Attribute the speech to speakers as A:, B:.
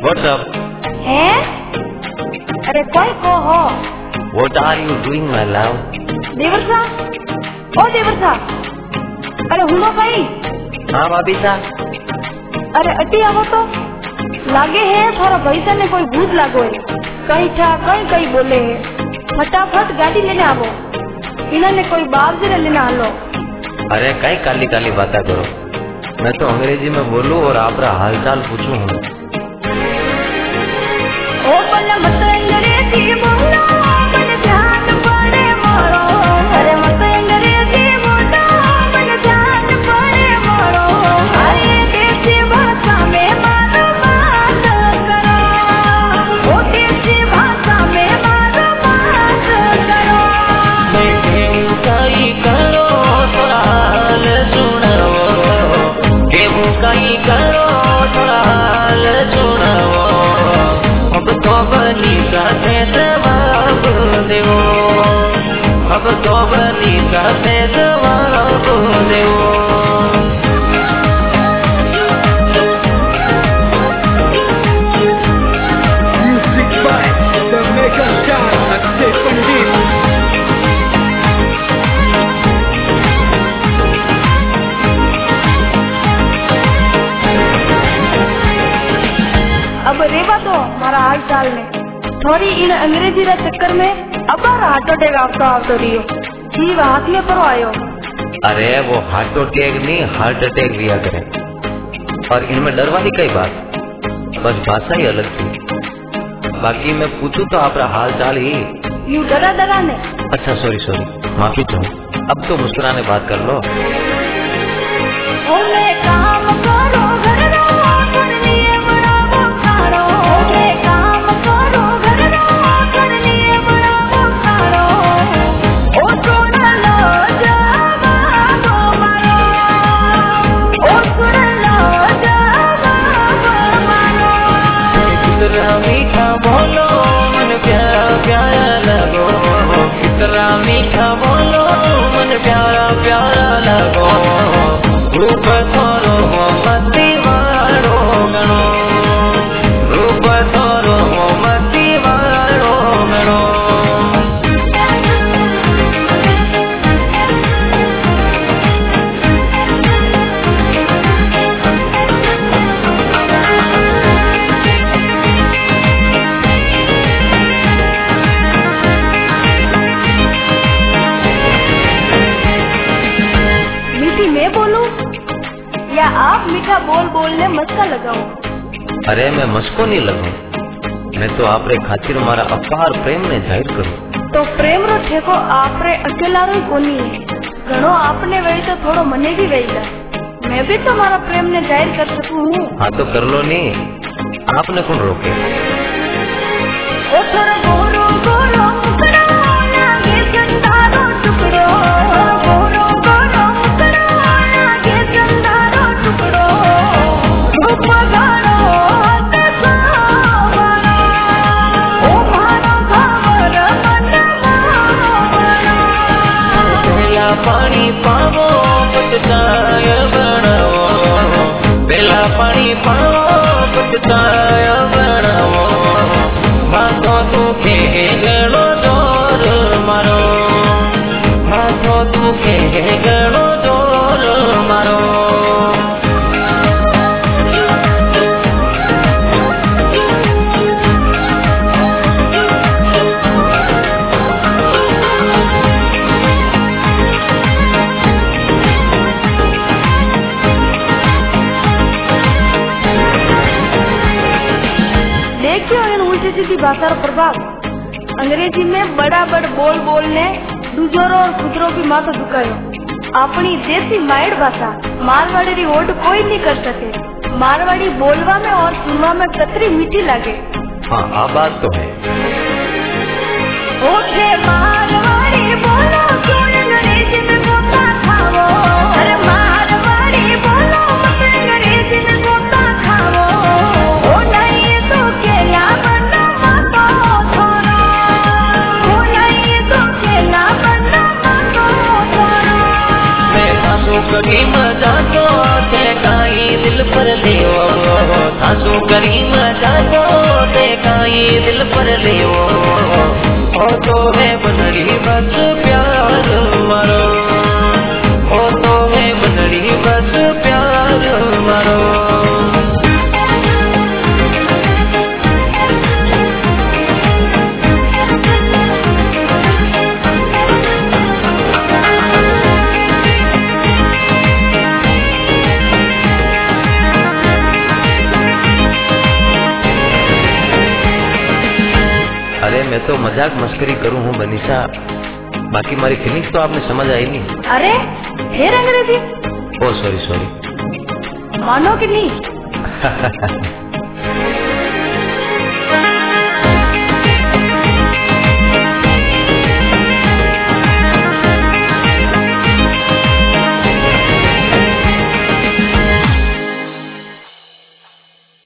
A: WhatsApp
B: है? अरे कोई को हो?
A: What are you doing, my love?
B: देवर्षा, ओ देवर्षा, अरे हुनो कहीं?
A: हाँ बाबीसा।
B: अरे अटी आवो तो लागे है थोड़ा भैसा ने कोई भूत लागो है, कहीं था कहीं बोले है, फटाफट गाड़ी लेने आवो, इन्होंने कोई बाप जी लेने आलो।
A: अरे कई काली काली बातें करो, मैं तो अंग्रेजी में बोलूं और आपका हालचाल पूछूं हूँ।
B: ओ पल्ला मत अंग्रेजी बोलो, मन ध्यान पड़े मारो, अरे मत अंग्रेजी बोलो, मन ध्यान पड़े मारो, अरे देसी भाषा में मारो बात करो, ओ देसी भाषा में मारो बात करो।
A: कई करो थोड़ा हाल सुनाओ, केहू कई करो थोड़ा हाल सुनाओ, अब तो बनी साथे जवाब देवो, अब तो बनी साथे जवाब देवो।
C: Music by the mega star Akshay Pandit.
B: अब रेवा तो मारा हाल चाल ने थोड़ी इन अंग्रेजी रा चक्कर में अब हार्ट अटैक आवतो रियो, जीव हाथ में करो आयो।
A: अरे वो हार्ट अटैक नहीं, हार्ट अटैक लिया करे, और इनमें डर वाली कई बात, बस भाषा ही अलग थी। बाकी मैं पूछूं तो आपका हाल चाल ही।
B: यू डरा ने।
A: अच्छा सॉरी माफी चाहूँ, अब तो मुस्कुराने बात कर लो।
B: ओले काम करो घर रो, कर लिए बड़ा बुखारो, ओले काम करो घर रो, कर लिए बड़ा बुखारो, ओ सुन लो जवाब मारो, ओ सुन लो जवाब मारो।
A: कितना मीठा बोलो मन प्यारा प्यारा लगो, कितना मीठा बोलो मन प्यारा प्यारा लगो, रूप थोरो मती वारो गणो, रूप थोरो मती वारो गणो।
B: मीठी मैं बोलूं या आप मीठा बोलने मस्का लगाओ?
A: अरे मैं मस्को नहीं लगूं, मैं तो आपरे खातिर मारा अपार प्रेम ने जाहिर करूं।
B: तो प्रेम रो ठेको आपरे अकेला रो कोनी है, घणो आपने वही तो थोड़ो मने भी वहीला, मैं भी तो मारा प्रेम ने जाहिर कर सकूं हूँ।
A: हाँ तो कर लो नहीं, आपने कौन रोके?
B: ओ थोड़ा गोरो गोरो मुकड़ा लागे चंदारो टुकड़ो, गोरो गोरो मुकड़ा लागे चंदारो टुकड़ो, रूप गाड़ो हाथ सावनो, ओ मारो खबर मन मावनो।
A: पहला पानी पावो पटकाय बनावो, पहला पानी पावो पटकाय बनावो, माथो दुखे गणो जोर मारो, माथो दुखे गणो जोर मारो।
B: देखियो इन उल्टी सीधी भाषा रो प्रभाव, अंग्रेजी में बड़ा बोलने दूजोरो और खुदरो भी माथो झुकायो। अपनी देसी माइड भाषा मारवाड़ी री ओड कोई नहीं कर सके, मारवाड़ी बोलवा में और सुनवा में कतरी मीठी लागे।
A: हाँ आ बात तो है।
B: ओठे मारवाड़ी बोलो क्यों अंग्रेजी में गोता खावो, अरे मारवाड़ी बोलो मत अंग्रेजी में गोता खावो, ओ नहीं तो केला बना मातो थोरो, ओ नहीं तो केला बना मातो थोरो।
A: मैं सासू कभी मजा तो आते काई दिल पर देवो, आंसू करी मजा को देखा ये दिल पर ले ओ तो है बनरी बस प्यार मारो ओ तो है बनरी बस प्यार मारो। अरे मैं तो मजाक मस्करी करूं हूँ बनीशा, बाकी हमारी फीलिंग्स तो आपने समझ आई नहीं।
B: अरे फिर अंग्रेजी?
A: ओ सॉरी
B: मानो कि नहीं?